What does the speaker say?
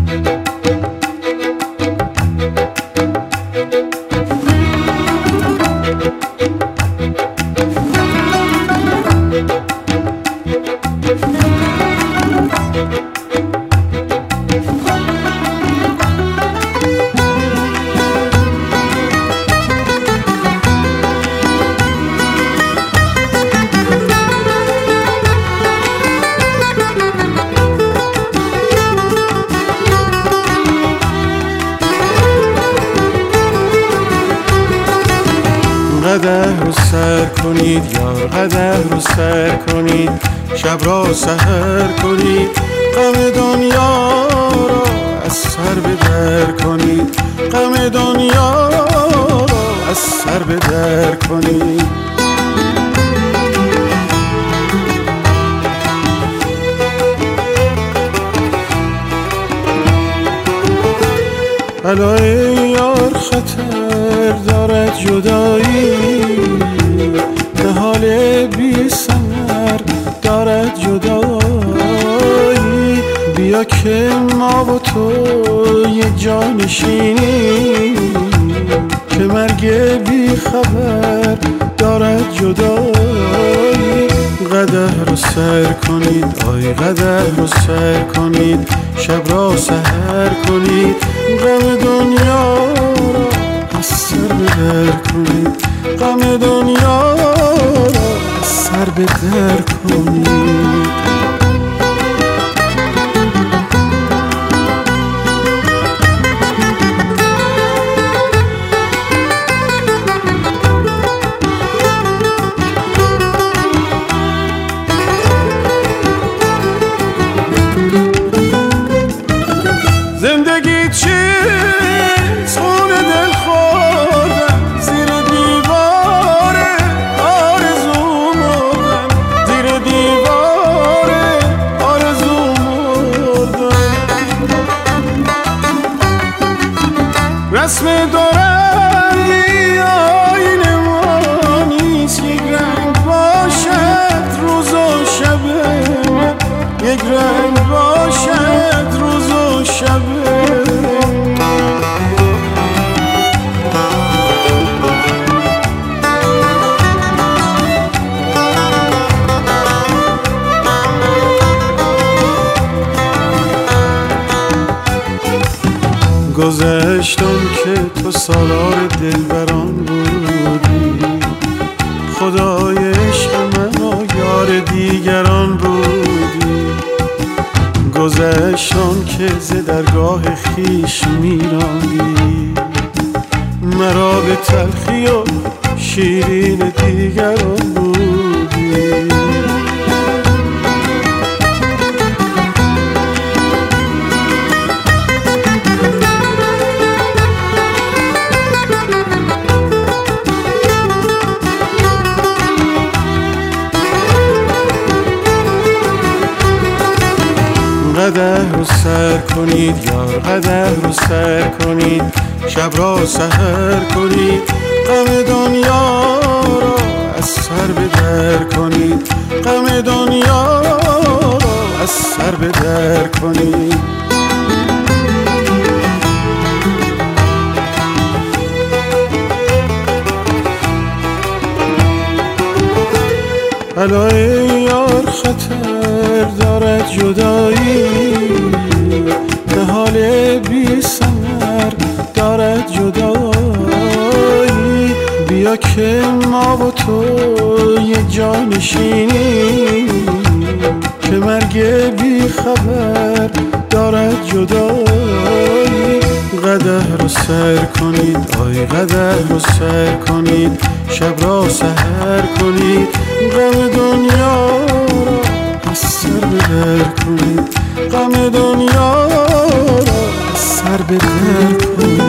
قدح رو سر کنید یار، قدح رو سر کنید، شب را سحر کنید، غم دنیا را از سر بدر کنید، غم دنیا را از سر بدر کنید. علای یار خطر دارد جدایی، نهال بی ثمر دارد جدایی، بیا که ما و تو یک جا نشینیم، که مرگ بی خبر دارد جدایی. قدح رو سر کنید آی قدح رو سر کنید، شب را سحر کنید، غم دنیا را از سر بدر کنید، غم دنیا را از سر بدر کنید. زندگی چیست خون دل خوردن، زیر دیوار آرزو مردن، زیر دیوار آرزو مردن. رسم دورنگی آینه ما نیست، یک رنگ باشد روز و شب، یک رنگ باشد روز و شب. گذشتم که تو سالار دلبران بودی، خدای عشق من و یار دیگران بودی. گذشتم که ز درگاه خویش میراندی، مرا به تلخی و شیرین دیگران بودی. قدح رو سر کنید یار، قدح رو سر کنید، شب را سحر کنید، غم دنیا را از سر بدر کنید، غم دنیا را از سر بدر کنید. علای یار خطر دارد جدایی، نهال بی ثمر دارد جدایی، بیا که ما و تو یک جا نشینیم، که مرگ بی خبر دارد جدایی. قدح رو سر کنید آی قدح رو سر کنید، شب را سحر کنید، غم دنیا را از سر بدر کنید، غم دنیا را از سر بدر کنید.